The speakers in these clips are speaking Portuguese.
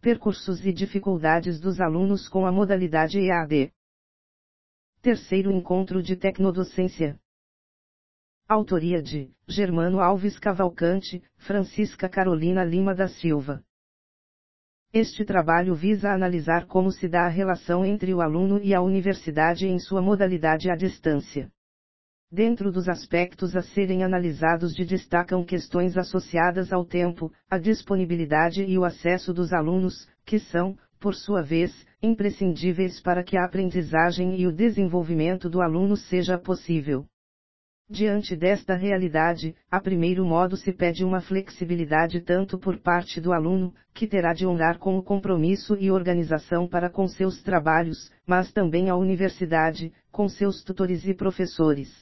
percursos e dificuldades dos alunos com a modalidade EAD. Terceiro encontro de tecnodocência. Autoria de Germano Alves Cavalcante, Francisca Carolina Lima da Silva. Este trabalho visa analisar como se dá a relação entre o aluno e a universidade em sua modalidade à distância. Dentro dos aspectos a serem analisados destacam questões associadas ao tempo, a disponibilidade e o acesso dos alunos, que são, por sua vez, imprescindíveis para que a aprendizagem e o desenvolvimento do aluno seja possível. Diante desta realidade, a primeiro modo se pede uma flexibilidade tanto por parte do aluno, que terá de honrar com o compromisso e organização para com seus trabalhos, mas também a universidade, com seus tutores e professores.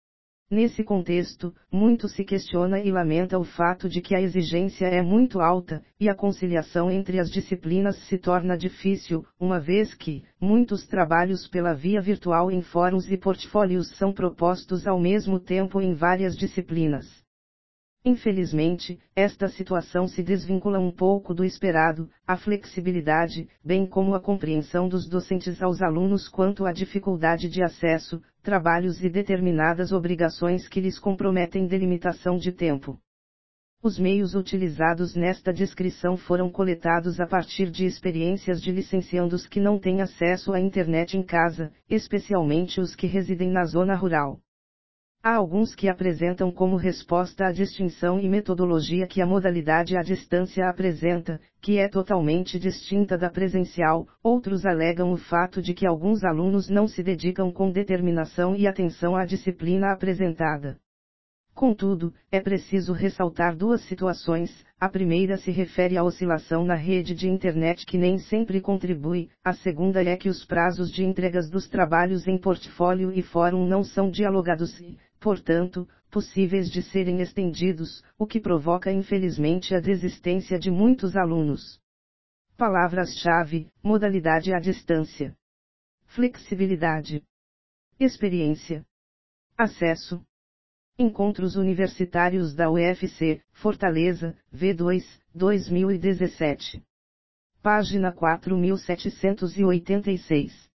Nesse contexto, muito se questiona e lamenta o fato de que a exigência é muito alta, e a conciliação entre as disciplinas se torna difícil, uma vez que, muitos trabalhos pela via virtual em fóruns e portfólios são propostos ao mesmo tempo em várias disciplinas. Infelizmente, esta situação se desvincula um pouco do esperado, a flexibilidade, bem como a compreensão dos docentes aos alunos quanto à dificuldade de acesso, trabalhos e determinadas obrigações que lhes comprometem delimitação de tempo. Os meios utilizados nesta descrição foram coletados a partir de experiências de licenciandos que não têm acesso à internet em casa, especialmente os que residem na zona rural. Há alguns que apresentam como resposta a distinção e metodologia que a modalidade à distância apresenta, que é totalmente distinta da presencial, outros alegam o fato de que alguns alunos não se dedicam com determinação e atenção à disciplina apresentada. Contudo, é preciso ressaltar duas situações: a primeira se refere à oscilação na rede de internet que nem sempre contribui, a segunda é que os prazos de entregas dos trabalhos em portfólio e fórum não são dialogados e, portanto, possíveis de serem estendidos, o que provoca infelizmente a desistência de muitos alunos. Palavras-chave: modalidade à distância, flexibilidade, experiência, acesso. Encontros Universitários da UFC, Fortaleza, V2, 2017. Página 4786.